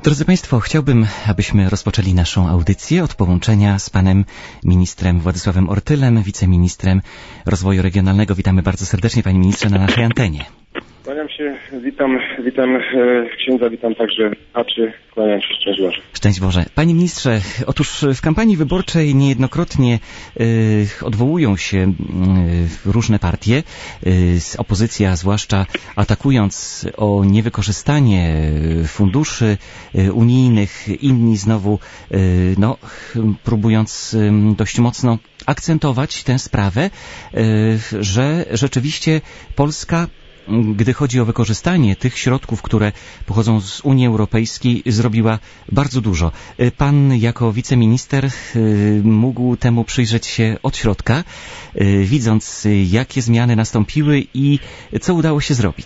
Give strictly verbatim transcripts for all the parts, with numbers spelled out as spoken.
Drodzy Państwo, chciałbym, abyśmy rozpoczęli naszą audycję od połączenia z panem ministrem Władysławem Ortylem, wiceministrem rozwoju regionalnego. Witamy bardzo serdecznie, panie ministrze, na naszej antenie. Kłaniam się, witam, witam e, księdza, witam także paczy, kłaniam się, szczęść Boże. Szczęść Boże. Panie ministrze, otóż w kampanii wyborczej niejednokrotnie y, odwołują się y, różne partie, y, opozycja zwłaszcza atakując o niewykorzystanie funduszy y, unijnych, inni znowu y, no, próbując y, dość mocno akcentować tę sprawę, y, że rzeczywiście Polska, gdy chodzi o wykorzystanie tych środków, które pochodzą z Unii Europejskiej, zrobiła bardzo dużo. Pan jako wiceminister mógł temu przyjrzeć się od środka, widząc, jakie zmiany nastąpiły i co udało się zrobić.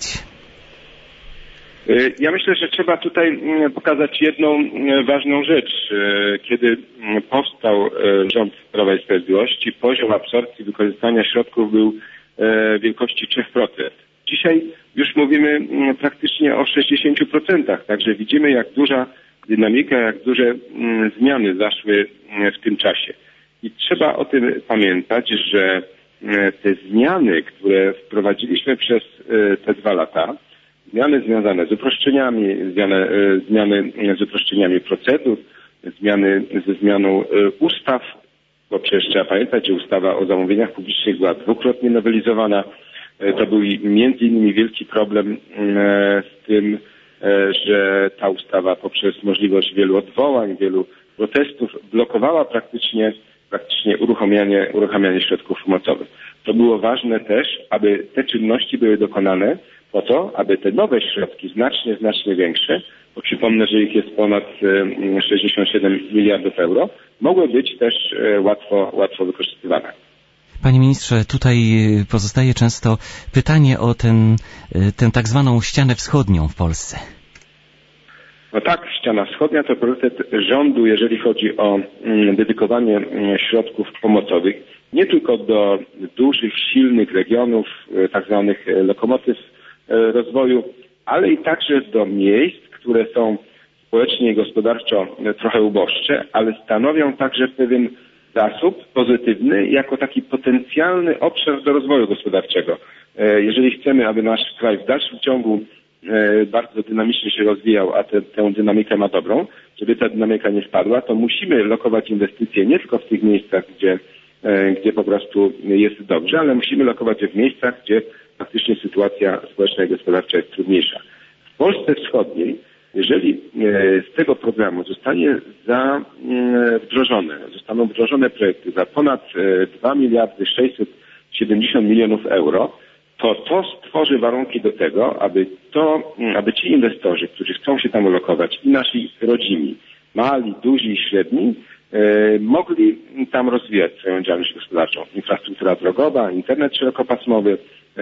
Ja myślę, że trzeba tutaj pokazać jedną ważną rzecz. Kiedy powstał rząd Prawa i Sprawiedliwości, poziom absorpcji wykorzystania środków był wielkości trzy procent. Dzisiaj już mówimy praktycznie o sześćdziesięciu procentach, także widzimy, jak duża dynamika, jak duże zmiany zaszły w tym czasie. I trzeba o tym pamiętać, że te zmiany, które wprowadziliśmy przez te dwa lata, zmiany związane z uproszczeniami, zmiany, zmiany z uproszczeniami procedur, zmiany ze zmianą ustaw, bo przecież trzeba pamiętać, że ustawa o zamówieniach publicznych była dwukrotnie nowelizowana. To był między innymi wielki problem z tym, że ta ustawa poprzez możliwość wielu odwołań, wielu protestów blokowała praktycznie, praktycznie uruchamianie, uruchamianie środków pomocowych. To było ważne też, aby te czynności były dokonane po to, aby te nowe środki, znacznie, znacznie większe, bo przypomnę, że ich jest ponad sześćdziesiąt siedem miliardów euro, mogły być też łatwo, łatwo wykorzystywane. Panie ministrze, tutaj pozostaje często pytanie o ten, tę tak zwaną ścianę wschodnią w Polsce. No tak, ściana wschodnia to priorytet rządu, jeżeli chodzi o dedykowanie środków pomocowych, nie tylko do dużych, silnych regionów, tak zwanych lokomotyw rozwoju, ale i także do miejsc, które są społecznie i gospodarczo trochę uboższe, ale stanowią także pewien zasób pozytywny jako taki potencjalny obszar do rozwoju gospodarczego. Jeżeli chcemy, aby nasz kraj w dalszym ciągu bardzo dynamicznie się rozwijał, a te, tę dynamikę ma dobrą, żeby ta dynamika nie spadła, to musimy lokować inwestycje nie tylko w tych miejscach, gdzie, gdzie po prostu jest dobrze, ale musimy lokować je w miejscach, gdzie faktycznie sytuacja społeczna i gospodarcza jest trudniejsza. W Polsce Wschodniej, jeżeli z tego programu zostanie za, wdrożone, zostaną wdrożone projekty za ponad dwa miliardy sześćset siedemdziesiąt milionów euro, to to stworzy warunki do tego, aby to, aby ci inwestorzy, którzy chcą się tam ulokować, i nasi rodzimi, mali, duzi i średni, mogli tam rozwijać swoją działalność gospodarczą. Infrastruktura drogowa, internet szerokopasmowy,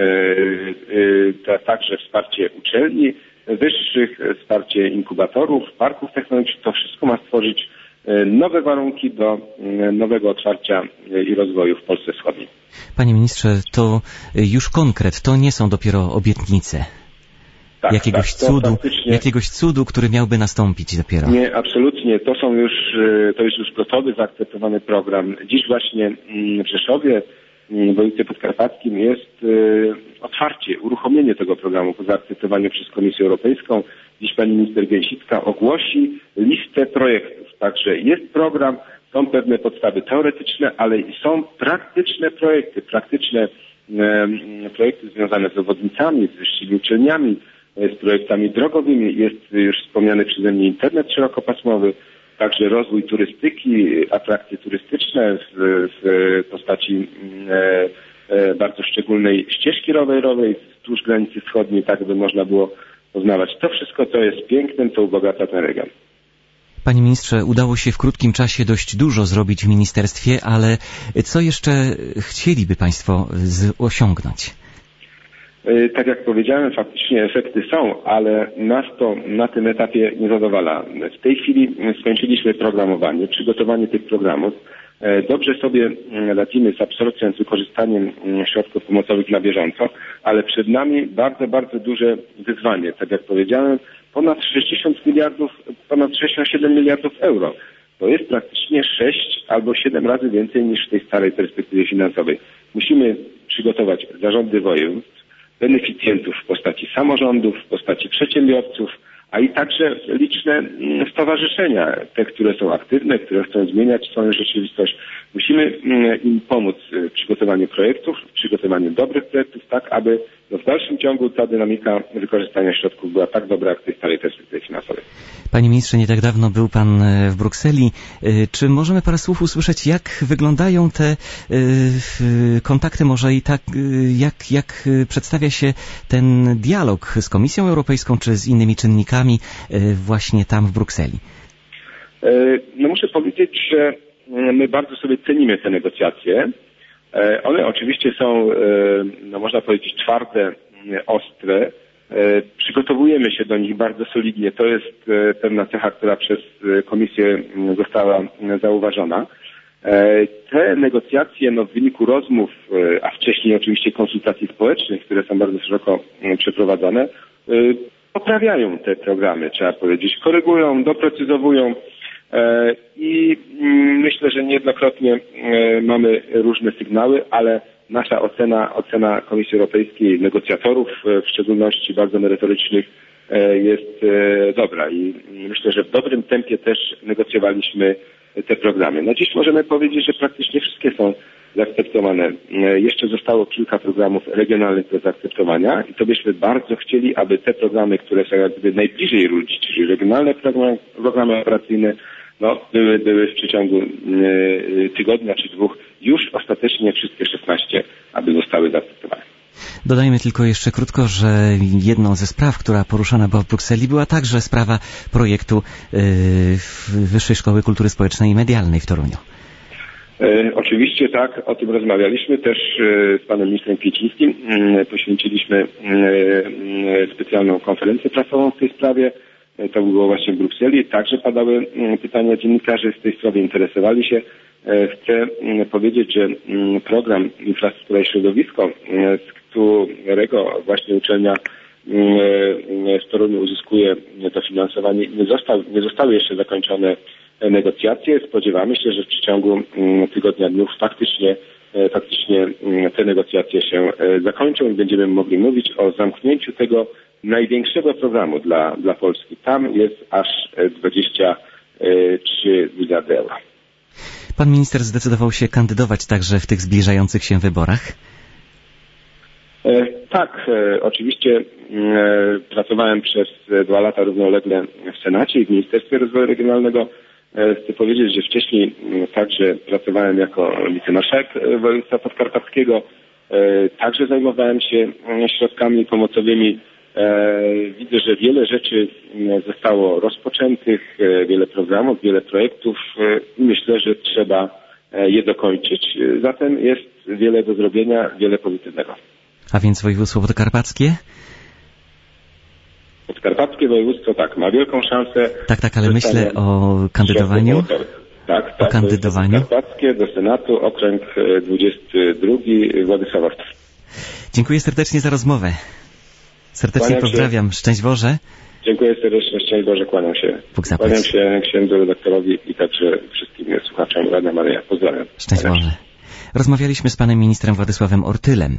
także wsparcie uczelni wyższych, wsparcie inkubatorów, parków technologicznych, to wszystko ma stworzyć nowe warunki do nowego otwarcia i rozwoju w Polsce Wschodniej. Panie ministrze, to już konkret, to nie są dopiero obietnice. Tak, jakiegoś tak, cudu, faktycznie... jakiegoś cudu, który miałby nastąpić dopiero. Nie, absolutnie. To są już, to jest już gotowy, zaakceptowany program. Dziś właśnie w Rzeszowie, w województwie podkarpackim jest otwarcie, uruchomienie tego programu po zaakceptowaniu przez Komisję Europejską. Dziś pani minister Gęsicka ogłosi listę projektów. Także jest program, są pewne podstawy teoretyczne, ale są praktyczne projekty, praktyczne e, projekty związane z obwodnicami, z wyższymi uczelniami, z projektami drogowymi. Jest już wspomniany przeze mnie internet szerokopasmowy, także rozwój turystyki, atrakcje turystyczne w, w postaci e, e, bardzo szczególnej ścieżki rowerowej wzdłuż granicy wschodniej, tak by można było poznawać. To wszystko, co jest pięknym, to ubogaca ten region. Panie ministrze, udało się w krótkim czasie dość dużo zrobić w ministerstwie, ale co jeszcze chcieliby państwo osiągnąć? Tak jak powiedziałem, faktycznie efekty są, ale nas to na tym etapie nie zadowala. W tej chwili skończyliśmy programowanie, przygotowanie tych programów. Dobrze sobie radzimy z absorpcją, z wykorzystaniem środków pomocowych na bieżąco, ale przed nami bardzo, bardzo duże wyzwanie. Tak jak powiedziałem, ponad sześćdziesiąt miliardów, ponad sześćdziesiąt siedem miliardów euro. To jest praktycznie sześć albo siedem razy więcej niż w tej starej perspektywie finansowej. Musimy przygotować zarządy województw, beneficjentów w postaci samorządów, w postaci przedsiębiorców, a i także liczne stowarzyszenia, te, które są aktywne, które chcą zmieniać swoją rzeczywistość. Musimy im pomóc w przygotowaniu projektów, w przygotowaniu dobrych projektów, tak aby no w dalszym ciągu ta dynamika wykorzystania środków była tak dobra jak w tej starej perspektywie finansowej. Panie ministrze, nie tak dawno był pan w Brukseli. Czy możemy parę słów usłyszeć, jak wyglądają te kontakty, może i tak, jak, jak przedstawia się ten dialog z Komisją Europejską, czy z innymi czynnikami właśnie tam w Brukseli? No muszę powiedzieć, że my bardzo sobie cenimy te negocjacje. One oczywiście są, no można powiedzieć, twarde, ostre. Przygotowujemy się do nich bardzo solidnie. To jest pewna cecha, która przez Komisję została zauważona. Te negocjacje no, w wyniku rozmów, a wcześniej oczywiście konsultacji społecznych, które są bardzo szeroko przeprowadzane, poprawiają te programy, trzeba powiedzieć, korygują, doprecyzowują. I myślę, że niejednokrotnie mamy różne sygnały, ale nasza ocena, ocena Komisji Europejskiej, negocjatorów w szczególności bardzo merytorycznych jest dobra i myślę, że w dobrym tempie też negocjowaliśmy te programy. No dziś możemy powiedzieć, że praktycznie wszystkie są zaakceptowane. Jeszcze zostało kilka programów regionalnych do zaakceptowania i to byśmy bardzo chcieli, aby te programy, które są jakby najbliżej ludzi, czyli regionalne programy, programy operacyjne, no, były, były w przeciągu e, tygodnia czy dwóch już ostatecznie wszystkie szesnaście, aby zostały zaakceptowane. Dodajmy tylko jeszcze krótko, że jedną ze spraw, która poruszana była w Brukseli, była także sprawa projektu e, Wyższej Szkoły Kultury Społecznej i Medialnej w Toruniu. E, oczywiście tak, o tym rozmawialiśmy też e, z panem ministrem Kwiecińskim. E, poświęciliśmy e, e, specjalną konferencję prasową w tej sprawie. To było właśnie w Brukseli. Także padały pytania dziennikarzy, w tej sprawie interesowali się. Chcę powiedzieć, że program Infrastruktura i Środowisko, z którego właśnie uczelnia w Toruniu uzyskuje dofinansowanie, nie, został, nie zostały jeszcze zakończone negocjacje. Spodziewamy się, że w przeciągu tygodnia, dniów faktycznie, faktycznie te negocjacje się zakończą i będziemy mogli mówić o zamknięciu tego największego programu dla, dla Polski. Tam jest aż dwadzieścia trzy miliardy euro. Pan minister zdecydował się kandydować także w tych zbliżających się wyborach? E, tak, e, oczywiście e, pracowałem przez dwa lata równolegle w Senacie i w Ministerstwie Rozwoju Regionalnego. E, chcę powiedzieć, że wcześniej e, także pracowałem jako wicemarszałek województwa podkarpackiego. E, także zajmowałem się środkami pomocowymi. Widzę, że wiele rzeczy zostało rozpoczętych, wiele programów, wiele projektów i myślę, że trzeba je dokończyć. Zatem jest wiele do zrobienia, wiele pozytywnego. A więc województwo podkarpackie? Podkarpackie województwo tak, ma wielką szansę. Tak, tak, ale myślę o kandydowaniu. Tak, tak. O kandydowaniu. Podkarpackie do Senatu, okręg dwudziesty drugi, Władysław Ortyl. Dziękuję serdecznie za rozmowę. Serdecznie kłaniam pozdrawiam. Się. Szczęść Boże. Dziękuję serdecznie. Szczęść Boże. Kłaniam się. Bóg zapłać. Kłaniam się księdzu redaktorowi i także wszystkim słuchaczom Radia Maryja. Pozdrawiam. Szczęść Boże. Rozmawialiśmy z panem ministrem Władysławem Ortylem.